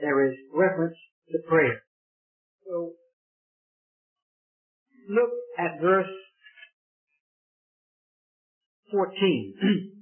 there is reference to prayer. So, look at verse 14.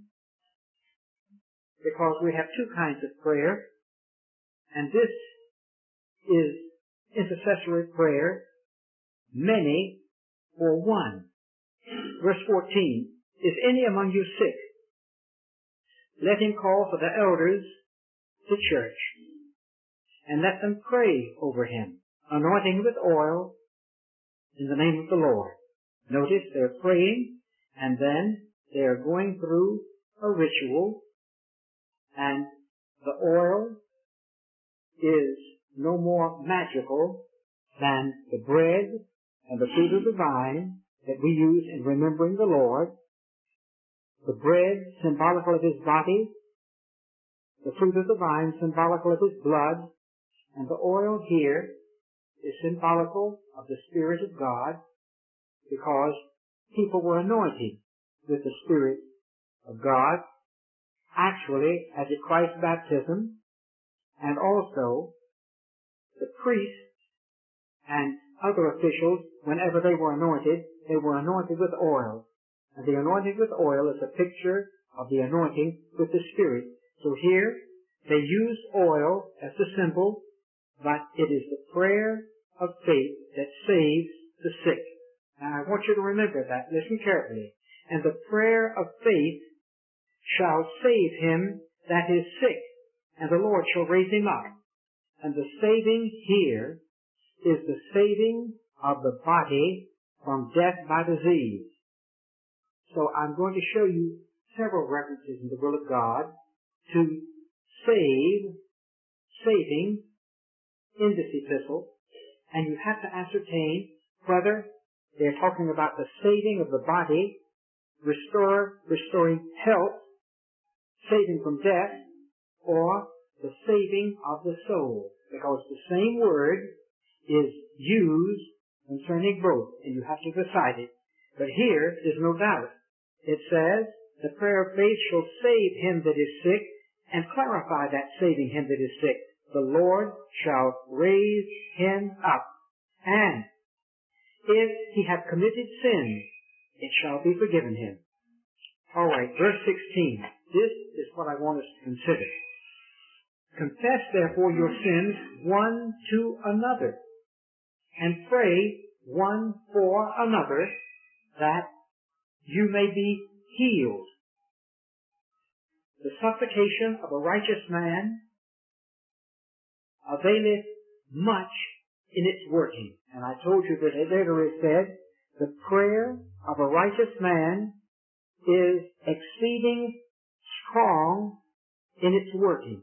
Because we have two kinds of prayer, and this is intercessory prayer, many for one. Verse 14, is any among you sick? Let him call for the elders, the church, and let them pray over him, anointing him with oil in the name of the Lord. Notice they're praying, and then they're going through a ritual, and the oil is no more magical than the bread and the fruit of the vine that we use in remembering the Lord. The bread symbolical of his body, the fruit of the vine symbolical of his blood, and the oil here is symbolical of the Spirit of God, because people were anointed with the Spirit of God, actually as at Christ's baptism, and also the priests and other officials, whenever they were anointed with oil. And the anointing with oil is a picture of the anointing with the Spirit. So here, they use oil as the symbol, but it is the prayer of faith that saves the sick. Now I want you to remember that. Listen carefully. And the prayer of faith shall save him that is sick, and the Lord shall raise him up. And the saving here is the saving of the body from death by disease. So I'm going to show you several references in the will of God to saving in this epistle, and you have to ascertain whether they're talking about the saving of the body, restoring health, saving from death, or the saving of the soul, because the same word is used concerning both, and you have to decide it. But here, there's no doubt. It says, the prayer of faith shall save him that is sick, and clarify that saving him that is sick. The Lord shall raise him up. And if he have committed sin, it shall be forgiven him. All right, verse 16. This is what I want us to consider. Confess therefore your sins one to another, and pray one for another, that you may be healed. The supplication of a righteous man availeth much in its working. And I told you that later it said, the prayer of a righteous man is exceeding strong in its working.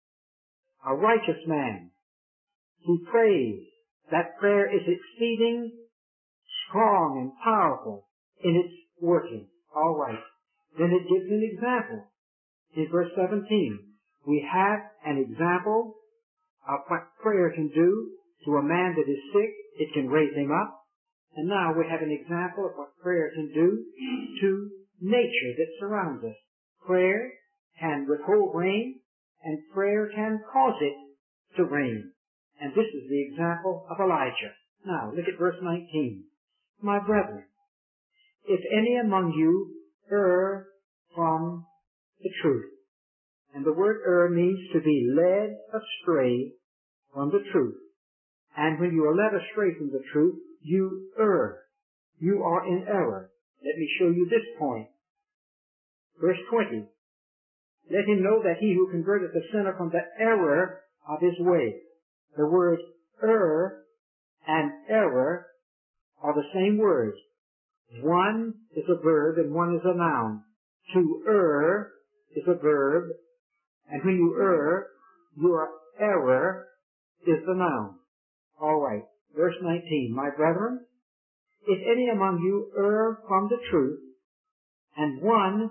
A righteous man who prays, that prayer is exceeding strong and powerful in its working. All right. Then it gives an example. In verse 17, we have an example of what prayer can do to a man that is sick. It can raise him up. And now we have an example of what prayer can do to nature that surrounds us. Prayer can withhold rain, and prayer can cause it to rain. And this is the example of Elijah. Now, look at verse 19. My brethren, if any among you err from the truth, and the word err means to be led astray from the truth. And when you are led astray from the truth, you err. You are in error. Let me show you this point. Verse 20. Let him know that he who converteth the sinner from the error of his way. The words err and error are the same words. One is a verb and one is a noun. To err is a verb, and when you err, your error is the noun. All right. Verse 19. My brethren, if any among you err from the truth, and one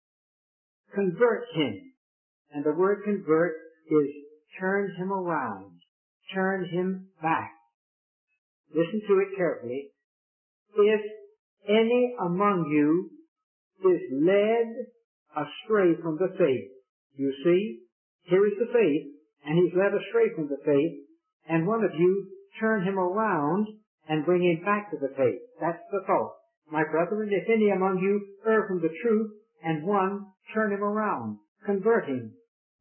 convert him, and the word convert is turn him around, turn him back. Listen to it carefully. If any among you is led astray from the faith, you see, here is the faith, and he's led astray from the faith, and one of you turn him around and bring him back to the faith. That's the thought. My brethren, if any among you err from the truth, and one turn him around, convert him,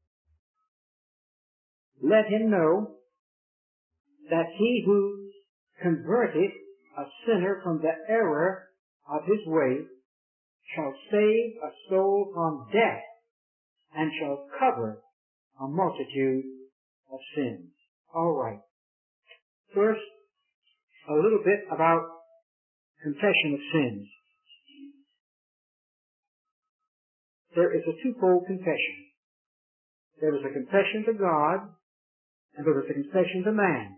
let him know that he who converteth a sinner from the error of his way shall save a soul from death, and shall cover a multitude of sins. All right. First, a little bit about confession of sins. There is a twofold confession. There is a confession to God, and there is a confession to man.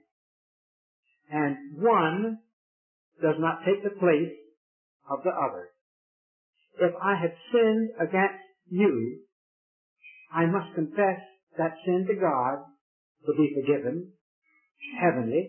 And one does not take the place of the other. If I have sinned against you, I must confess that sin to God to be forgiven, heavenly.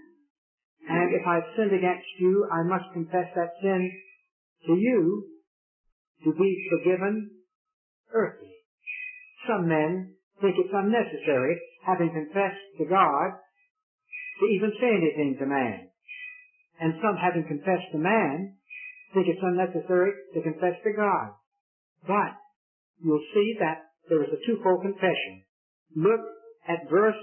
And if I've sinned against you, I must confess that sin to you to be forgiven, earthly. Some men think it's unnecessary, having confessed to God, to even say anything to man. And some, having confessed to man, think it's unnecessary to confess to God. But you'll see that there is a twofold confession. Look at verse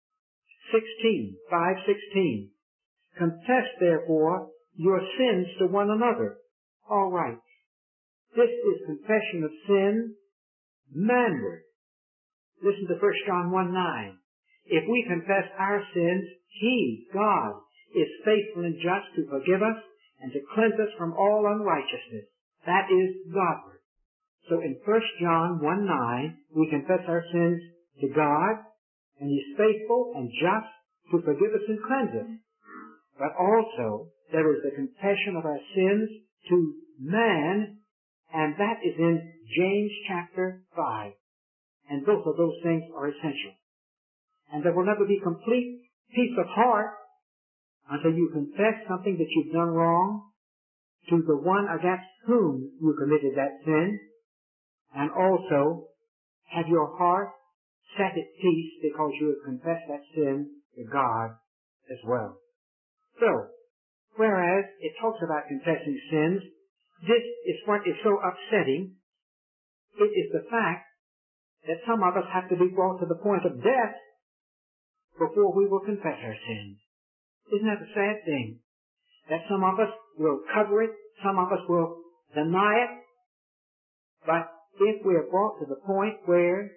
16, 5:16. Confess, therefore, your sins to one another. All right. This is confession of sin manward. Listen to 1 John 1:9. If we confess our sins, He, God, is faithful and just to forgive us and to cleanse us from all unrighteousness. That is Godward. So in 1 John 1:9, we confess our sins to God, and He's faithful and just to forgive us and cleanse us. But also, there is the confession of our sins to man, and that is in James chapter 5. And both of those things are essential. And there will never be complete peace of heart until you confess something that you've done wrong to the one against whom you committed that sin, and also have your heart set at peace because you have confessed that sin to God as well. So, whereas it talks about confessing sins, this is what is so upsetting. It is the fact that some of us have to be brought to the point of death before we will confess our sins. Isn't that a sad thing? That some of us will cover it, some of us will deny it, but if we are brought to the point where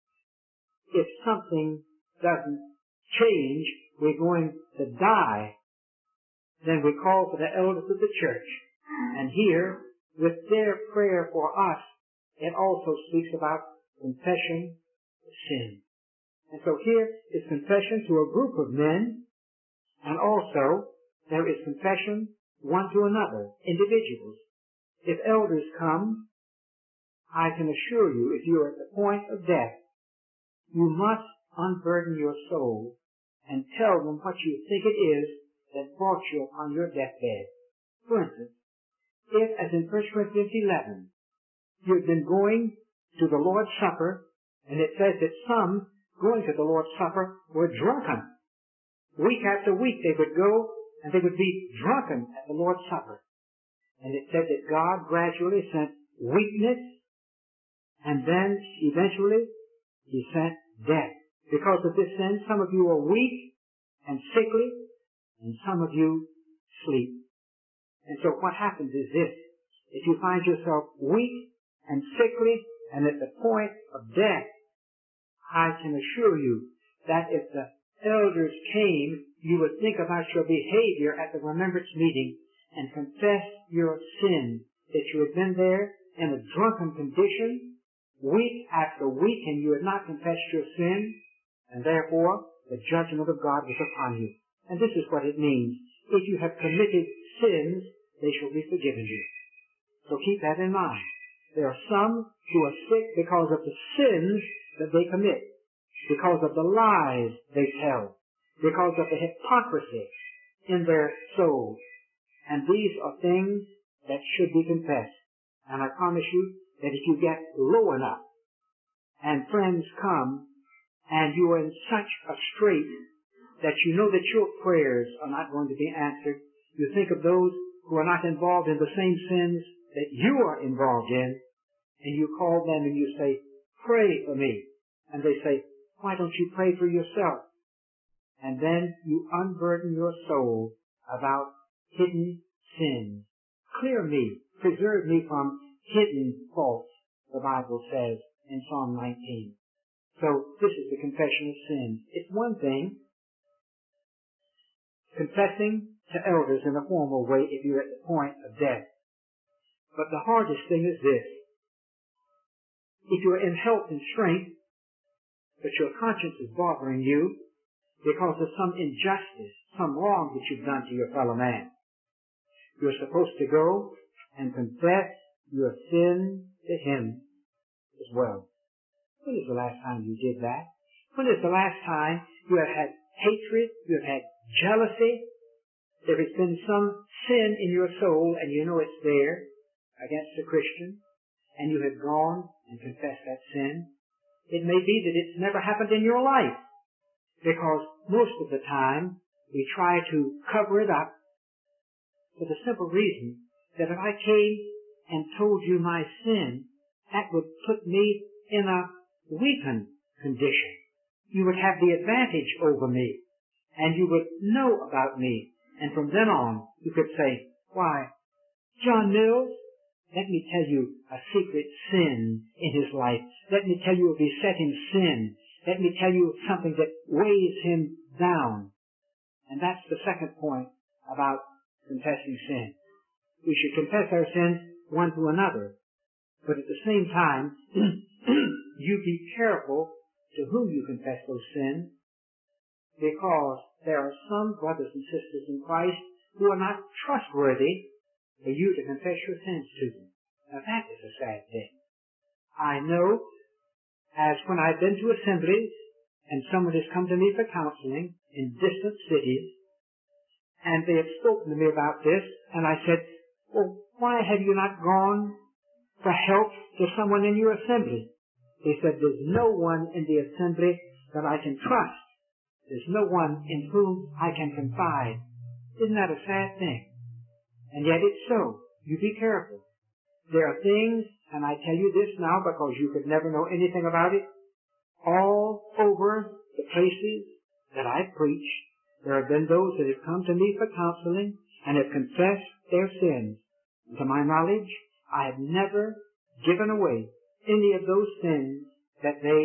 if something doesn't change, we're going to die, then we call for the elders of the church. And here, with their prayer for us, it also speaks about confession of sin. And so here is confession to a group of men, and also there is confession one to another, individuals. If elders come, I can assure you, if you are at the point of death, you must unburden your soul and tell them what you think it is that brought you upon your deathbed. For instance, if, as in 1 Corinthians 11, you've been going to the Lord's Supper, and it says that some going to the Lord's Supper were drunken. Week after week they would go and they would be drunken at the Lord's Supper. And it said that God gradually sent weakness, and then eventually He sent death. Because of this sin, some of you are weak and sickly, and some of you sleep. And so what happens is this. If you find yourself weak and sickly and at the point of death, I can assure you that if the elders came, you would think about your behavior at the remembrance meeting and confess your sin, that you had been there in a drunken condition, week after week, and you had not confessed your sin, and therefore the judgment of God was upon you. And this is what it means. If you have committed sins, they shall be forgiven you. So keep that in mind. There are some who are sick because of the sins that they commit, because of the lies they tell, because of the hypocrisy in their souls. And these are things that should be confessed. And I promise you that if you get low enough and friends come and you are in such a strait that you know that your prayers are not going to be answered, you think of those who are not involved in the same sins that you are involved in, and you call them and you say, pray for me. And they say, why don't you pray for yourself? And then you unburden your soul about hidden sins. Clear me, preserve me from hidden faults, the Bible says in Psalm 19. So this is the confession of sins. It's one thing, confessing to elders in a formal way if you're at the point of death. But the hardest thing is this. If you're in health and strength, but your conscience is bothering you because of some injustice, some wrong that you've done to your fellow man, you're supposed to go and confess your sin to him as well. When is the last time you did that? When is the last time you have had hatred, you have had jealousy, there has been some sin in your soul and you know it's there against a Christian, and you have gone and confessed that sin? It may be that it's never happened in your life, because most of the time we try to cover it up for the simple reason that if I came and told you my sin, that would put me in a weakened condition. You would have the advantage over me, and you would know about me, and from then on you could say, why, John Mills, let me tell you a secret sin in his life. Let me tell you a besetting sin. Let me tell you something that weighs him down. And that's the second point about confessing sin. We should confess our sins one to another. But at the same time, you be careful to whom you confess those sins, because there are some brothers and sisters in Christ who are not trustworthy for you to confess your sins to them. Now that is a sad thing. I know, as when I've been to assemblies and someone has come to me for counseling in distant cities, and they have spoken to me about this, and I said, well, why have you not gone for help to someone in your assembly? They said, there's no one in the assembly that I can trust. There's no one in whom I can confide. Isn't that a sad thing? And yet it's so. You be careful. There are things, and I tell you this now because you could never know anything about it, all over the places that I've preached, there have been those that have come to me for counseling and have confessed their sins. And to my knowledge, I have never given away any of those sins that they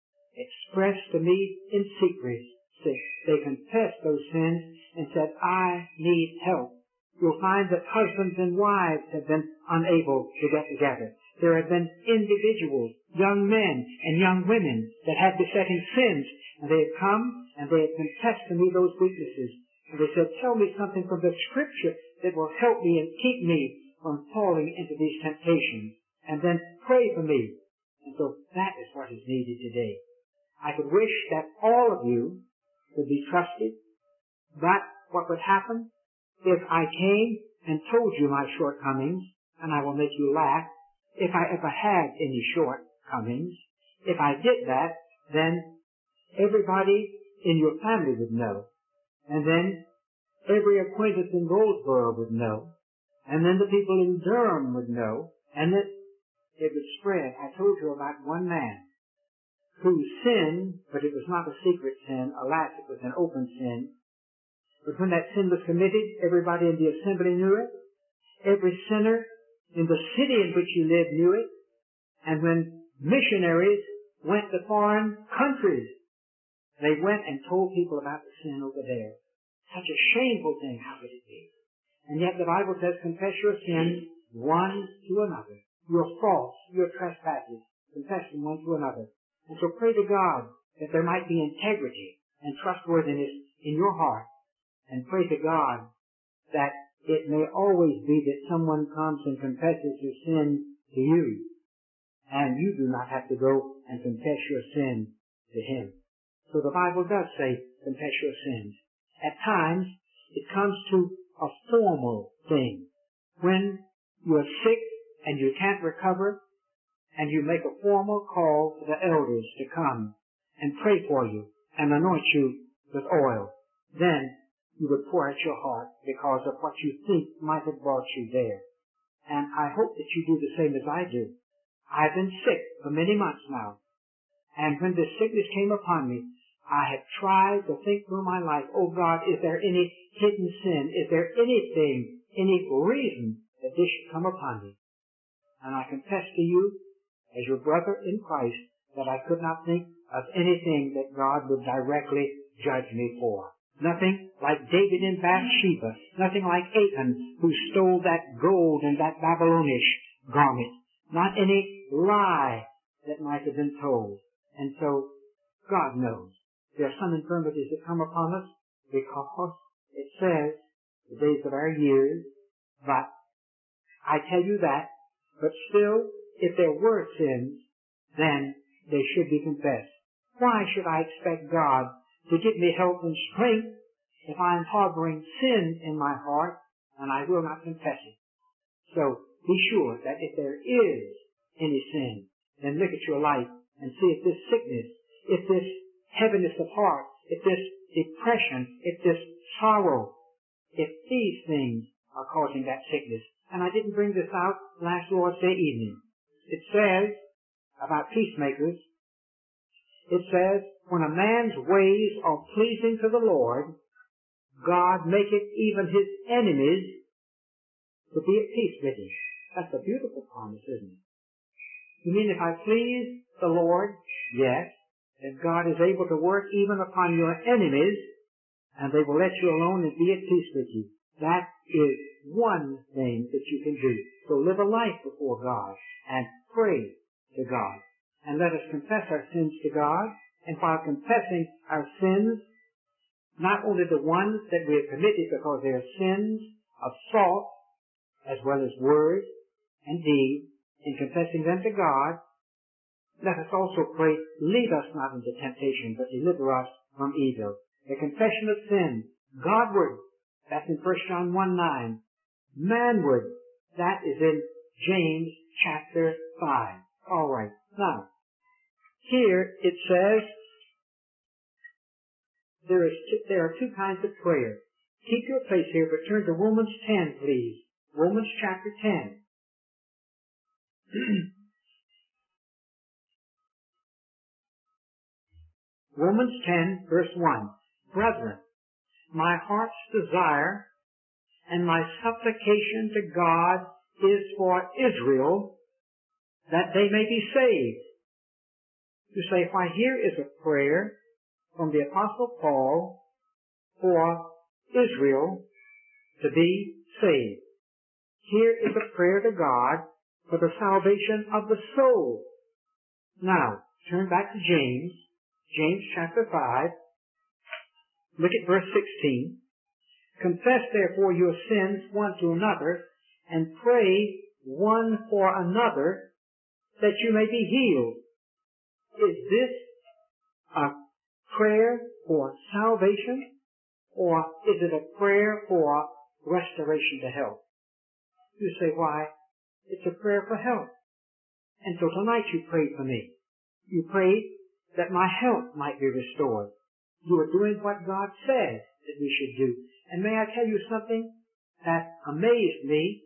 expressed to me in secret. They confessed those sins and said, I need help. You'll find that husbands and wives have been unable to get together. There have been individuals, young men and young women, that have besetting sins, and they have come and they have confessed to me those weaknesses. And they said, tell me something from the Scripture that will help me and keep me from falling into these temptations. And then pray for me. And so that is what is needed today. I could wish that all of you could be trusted, but what would happen if I came and told you my shortcomings, and I will make you laugh, if I ever had any shortcomings, if I did that, then everybody in your family would know, and then every acquaintance in Goldsboro would know, and then the people in Durham would know, and that it would spread. I told you about one man who sinned, but it was not a secret sin. Alas, it was an open sin. But when that sin was committed, everybody in the assembly knew it. Every sinner in the city in which he lived knew it. And when missionaries went to foreign countries, they went and told people about the sin over there. Such a shameful thing, how could it be? And yet the Bible says, confess your sins one to another. Your faults, your trespasses, confess them one to another. And so pray to God that there might be integrity and trustworthiness in your heart. And pray to God that it may always be that someone comes and confesses his sin to you, and you do not have to go and confess your sin to him. So the Bible does say, confess your sins. At times, it comes to a formal thing. When you are sick and you can't recover, and you make a formal call to the elders to come and pray for you and anoint you with oil. Then you would pour out your heart because of what you think might have brought you there. And I hope that you do the same as I do. I've been sick for many months now. And when this sickness came upon me, I have tried to think through my life, oh God, is there any hidden sin? Is there anything, any reason that this should come upon me? And I confess to you, as your brother in Christ, that I could not think of anything that God would directly judge me for. Nothing like David in Bathsheba. Nothing like Achan, who stole that gold and that Babylonish garment. Not any lie that might have been told. And so, God knows. There are some infirmities that come upon us because it says, the days of our years, but I tell you that, but still, if there were sins, then they should be confessed. Why should I expect God to give me health and strength if I am harboring sin in my heart and I will not confess it? So be sure that if there is any sin, then look at your life and see if this sickness, if this heaviness of heart, if this depression, if this sorrow, if these things are causing that sickness. And I didn't bring this out last Lord's Day evening. It says about peacemakers, it says, when a man's ways are pleasing to the Lord, God maketh even his enemies to be at peace with him. That's a beautiful promise, isn't it? You mean if I please the Lord, yes, that God is able to work even upon your enemies, and they will let you alone and be at peace with you. That is one thing that you can do. So live a life before God and pray to God. And let us confess our sins to God. And while confessing our sins, not only the ones that we have committed because they are sins of thought as well as word and deed, in confessing them to God, let us also pray, lead us not into temptation, but deliver us from evil. The confession of sin, Godward, that's in 1 John 1:9. Manward, that is in James chapter 5. All right. Now, here it says there are two kinds of prayer. Keep your place here, but turn to Romans 10, please. Romans chapter 10. Romans 10, verse 1. Brethren, my heart's desire and my supplication to God is for Israel, that they may be saved. You say, why, here is a prayer from the Apostle Paul for Israel to be saved. Here is a prayer to God for the salvation of the soul. Now, turn back to James chapter 5. Look at verse 16. Confess therefore your sins one to another, and pray one for another, that you may be healed. Is this a prayer for salvation, or is it a prayer for restoration to health? You say, why, it's a prayer for health. And so tonight you prayed for me. You prayed that my health might be restored. You are doing what God said that we should do. And may I tell you something that amazed me,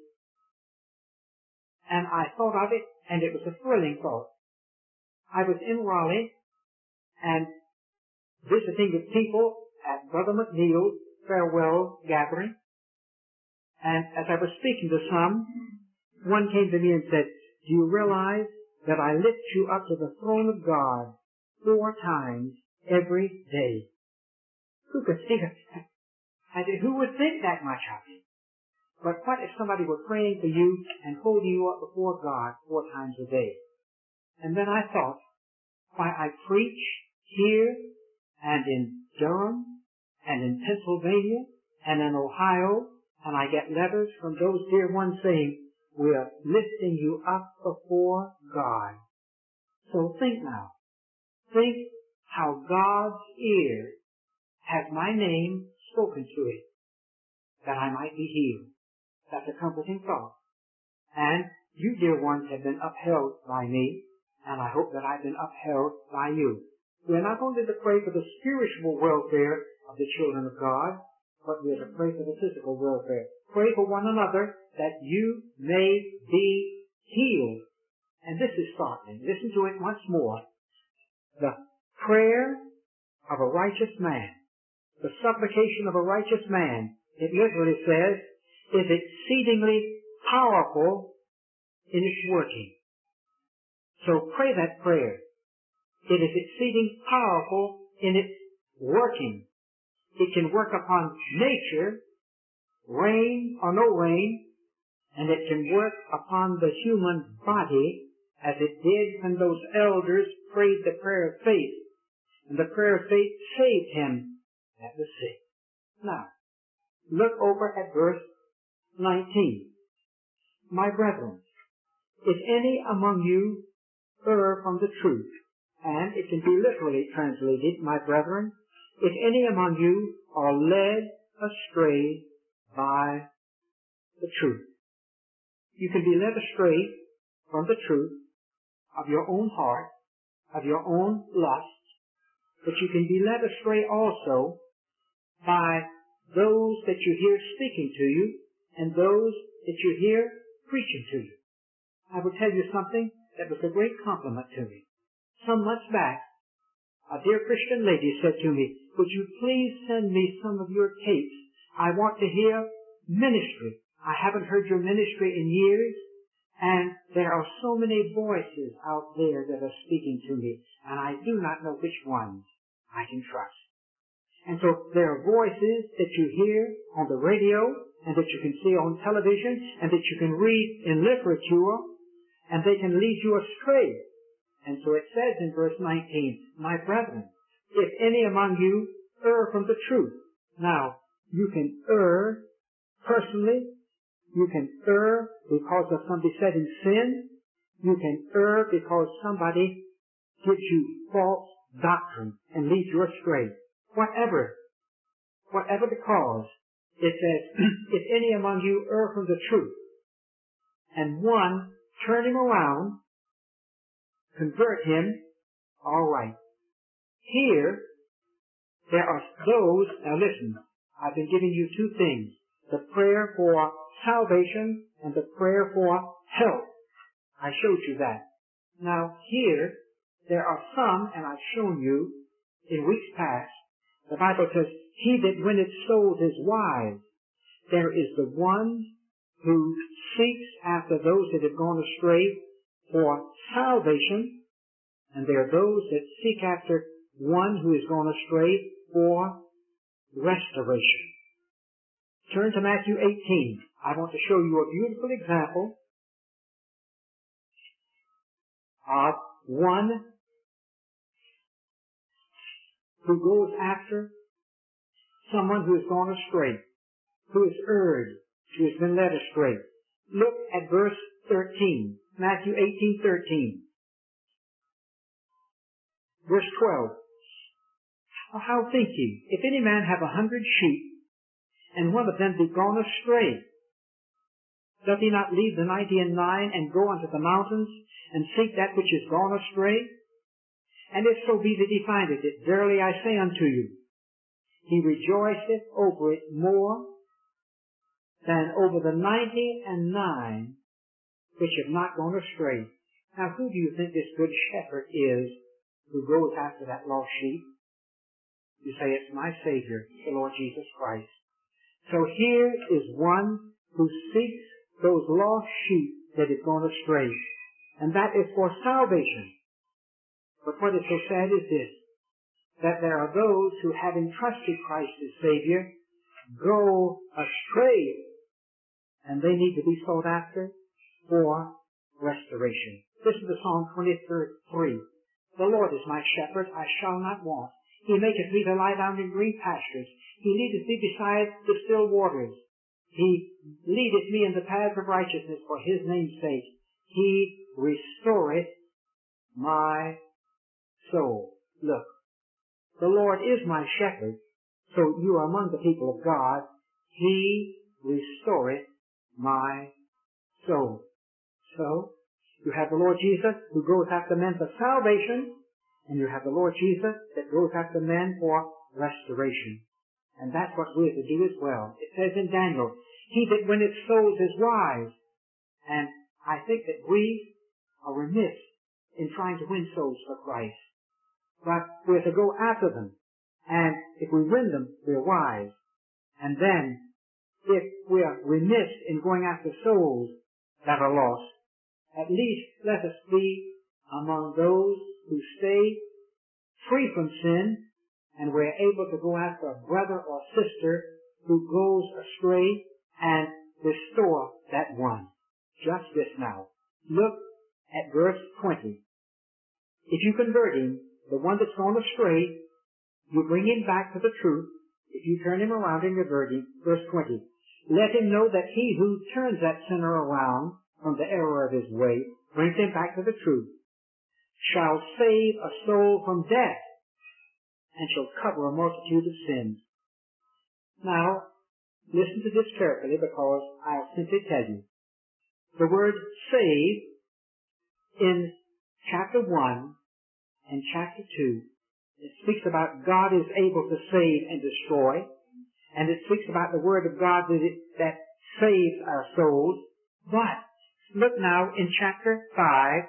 and I thought of it, and it was a thrilling thought. I was in Raleigh and visiting with people at Brother McNeil's farewell gathering, and as I was speaking to some, one came to me and said, do you realize that I lift you up to the throne of God 4 times every day? Who could think of that? I said, who would think that much of me? But what if somebody were praying for you and holding you up before God 4 times a day? And then I thought, why, I preach here and in Durham and in Pennsylvania and in Ohio, and I get letters from those dear ones saying, we're lifting you up before God. So think now. Think how God's ear has my name spoken to it, that I might be healed. That's a comforting thought. And you, dear ones, have been upheld by me, and I hope that I've been upheld by you. We're not only to pray for the spiritual welfare of the children of God, but we're to pray for the physical welfare. Pray for one another that you may be healed. And this is startling. Listen to it once more. The prayer of a righteous man, the supplication of a righteous man, it literally says, is exceedingly powerful in its working. So pray that prayer. It is exceeding powerful in its working. It can work upon nature, rain or no rain, and it can work upon the human body as it did when those elders prayed the prayer of faith. And the prayer of faith saved him that was sick. Now, look over at verse 19. My brethren, if any among you err from the truth, and it can be literally translated, my brethren, if any among you are led astray by the truth. You can be led astray from the truth of your own heart, of your own lust, but you can be led astray also by those that you hear speaking to you and those that you hear preaching to you. I will tell you something that was a great compliment to me. Some months back, a dear Christian lady said to me, would you please send me some of your tapes? I want to hear ministry. I haven't heard your ministry in years, and there are so many voices out there that are speaking to me, and I do not know which ones I can trust. And so there are voices that you hear on the radio, and that you can see on television, and that you can read in literature, and they can lead you astray. And so it says in verse 19, my brethren, if any among you err from the truth. Now, you can err personally. You can err because of somebody said in sin. You can err because somebody gives you false doctrine and leads you astray. Whatever the cause, it says, if any among you err from the truth, and one turning around, convert him, all right. Here, there are those, now listen, I've been giving you two things, the prayer for salvation and the prayer for help. I showed you that. Now here, there are some, and I've shown you in weeks past, the Bible says, he that winneth souls is wise. There is the one who seeks after those that have gone astray for salvation, and there are those that seek after one who has gone astray for restoration. Turn to Matthew 18. I want to show you a beautiful example of one who goes after someone who has gone astray, who is erred, who has been led astray. Look at verse 13, Matthew 18:13. Verse 12. How think ye, if any man have 100 sheep, and one of them be gone astray, doth he not leave the 99 and go unto the mountains, and seek that which is gone astray? And if so be that he findeth it, verily I say unto you, he rejoiceth over it more than over the 99 which have not gone astray. Now, who do you think this good shepherd is who goes after that lost sheep? You say, it's my Savior, the Lord Jesus Christ. So here is one who seeks those lost sheep that have gone astray. And that is for salvation. But what is so sad is this, that there are those who, having trusted Christ as Savior, go astray, and they need to be sought after for restoration. Listen to Psalm 23. The Lord is my shepherd, I shall not want. He maketh me to lie down in green pastures. He leadeth me beside the still waters. He leadeth me in the paths of righteousness for his name's sake. He restoreth my soul. Look, the Lord is my shepherd, so you are among the people of God. He restoreth my soul. So, you have the Lord Jesus who goes after men for salvation, And you have the Lord Jesus that goes after men for restoration. And that's what we're to do as well. It says in Daniel, he that winneth souls is wise. And I think that we are remiss in trying to win souls for Christ. But we're to go after them. And if we win them, we're wise. And then, if we're remiss in going after souls that are lost, at least let us be among those who stay free from sin, and we're able to go after a brother or sister who goes astray and restore that one. Just this now. Look at verse 20. If you convert him, the one that's gone astray, you bring him back to the truth. If you turn him around and convert him, verse 20. Let him know that he who turns that sinner around from the error of his way, brings him back to the truth, shall save a soul from death, and shall cover a multitude of sins. Now, listen to this carefully, because I'll simply tell you. The word save in chapter 1 and chapter 2, it speaks about God is able to save and destroy, and it speaks about the word of God that saves our souls. But look now in chapter 5.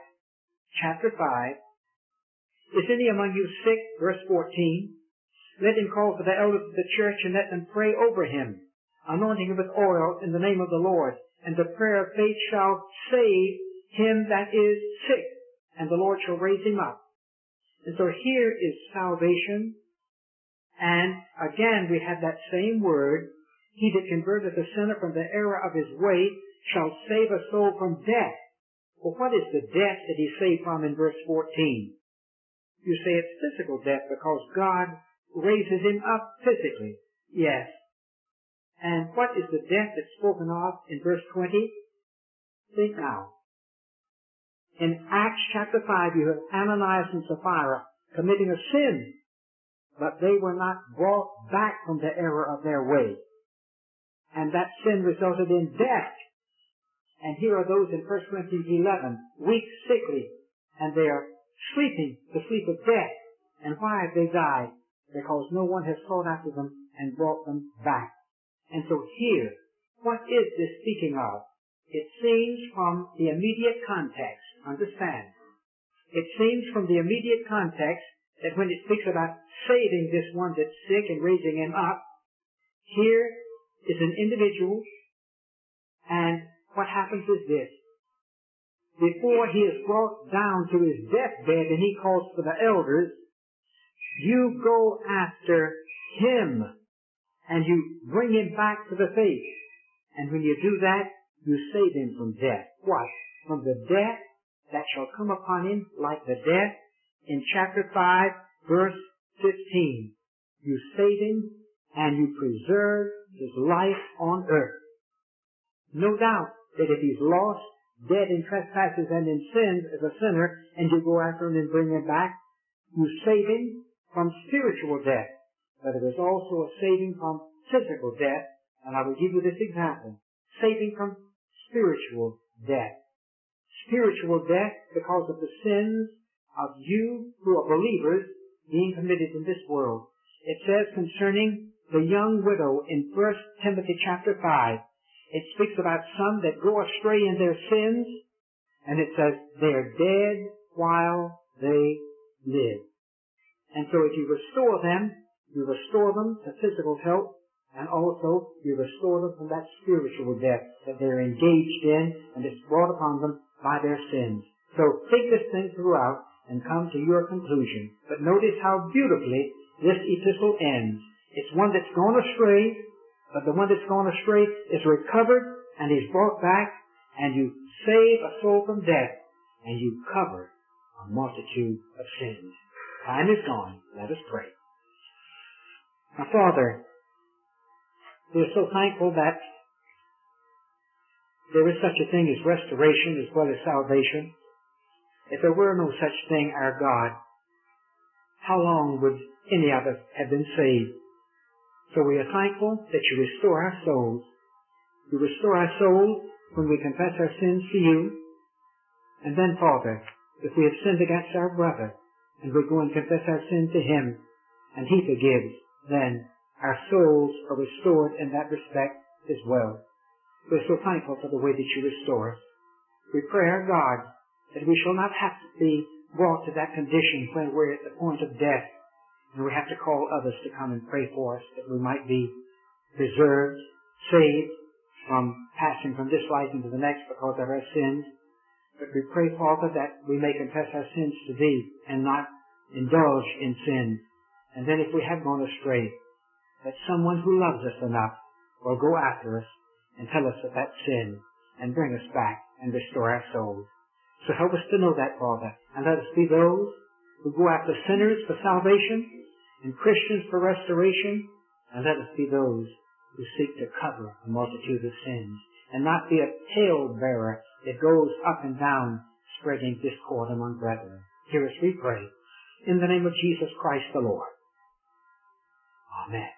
Is any among you sick? Verse 14. Let him call for the elders of the church and let them pray over him, anointing him with oil in the name of the Lord. And the prayer of faith shall save him that is sick, and the Lord shall raise him up. And so here is salvation. And again we have that same word. He that converteth a sinner from the error of his way shall save a soul from death. Well, what is the death that he saved from in verse 14? You say it's physical death because God raises him up physically. Yes. And what is the death that's spoken of in verse 20? Think now. In Acts chapter 5, you have Ananias and Sapphira committing a sin, but they were not brought back from the error of their way. And that sin resulted in death. And here are those in 1 Corinthians 11, weak, sickly, and they are sleeping the sleep of death. And why have they died? Because no one has sought after them and brought them back. And so here, what is this speaking of? It seems from the immediate context. Understand? It seems from the immediate context that when it speaks about saving this one that's sick and raising him up, here is an individual, and what happens is this. Before he is brought down to his deathbed and he calls for the elders, you go after him and you bring him back to the faith. And when you do that, you save him from death. What? From the death that shall come upon him like the death in chapter 5, verse 15. You save him and you preserve his life on earth. No doubt that if he's lost, dead in trespasses and in sins as a sinner, and you go after him and bring him back, you save him from spiritual death. But it is also a saving from physical death, and I will give you this example. Saving from spiritual death. Spiritual death because of the sins of you who are believers being committed in this world. It says concerning the young widow in 1 Timothy chapter 5, it speaks about some that go astray in their sins, and it says they are dead while they live. And so if you restore them to physical health, and also you restore them from that spiritual death that they're engaged in and is brought upon them by their sins. So think this thing throughout and come to your conclusion. But notice how beautifully this epistle ends. It's one that's gone astray, but the one that's gone astray is recovered and is brought back, and you save a soul from death, and you cover a multitude of sins. Time is gone. Let us pray. Now, Father, we're so thankful that there is such a thing as restoration as well as salvation. If there were no such thing, our God, how long would any of us have been saved? So we are thankful that you restore our souls. You restore our souls when we confess our sins to you. And then, Father, if we have sinned against our brother, and we go and confess our sin to Him, and He forgives, then our souls are restored in that respect as well. We're so thankful for the way that You restore us. We pray, our God, that we shall not have to be brought to that condition when we're at the point of death, and we have to call others to come and pray for us, that we might be preserved, saved from passing from this life into the next because of our sins. But we pray, Father, that we may confess our sins to Thee and not indulge in sin. And then if we have gone astray, that someone who loves us enough will go after us and tell us of that sin and bring us back and restore our souls. So help us to know that, Father, and let us be those who go after sinners for salvation and Christians for restoration, and let us be those who seek to cover a multitude of sins and not be a tale-bearer that goes up and down spreading discord among brethren. Hear us, we pray, in the name of Jesus Christ the Lord. Amen.